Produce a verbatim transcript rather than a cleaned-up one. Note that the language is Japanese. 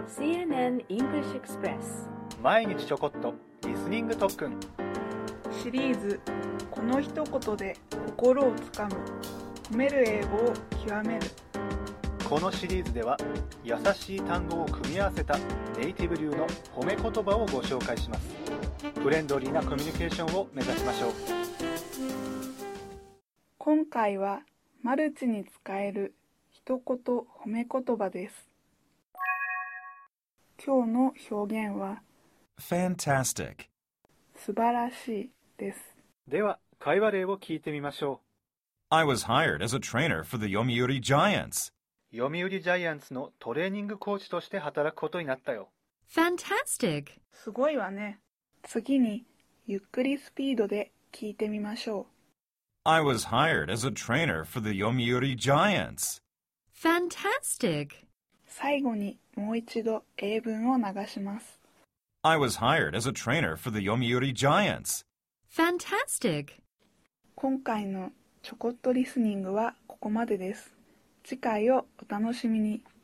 シーエヌエヌ English Express 毎日ちょこっとリスニング特訓シリーズこの一言で心をつかむ褒める英語を極める。 このシリーズでは優しい単語を組み合わせたネイティブ流の褒め言葉をご紹介します。フレンドリーなコミュニケーションを目指しましょう。 今回はマルチに使える一言褒め言葉です。今日の表現は Fantastic 素晴らしいです。 では会話例を聞いてみましょ I was hired as a trainer for the Yomiuri Giants. う。読売ジャイアンツのトレーニングコーチとして働くことになったよ。 Fantastic! すごいわね。次にゆっくりスピードで聞いてみましょう。 I was hired as a trainer for the Yomiuri Giants. Fantastic! 最後にもう一度英文を流します。 I was hired as a trainer for the Yomiuri Giants. Fantastic! 今回のちょこっとリスニングはここまでです。次回をお楽しみに。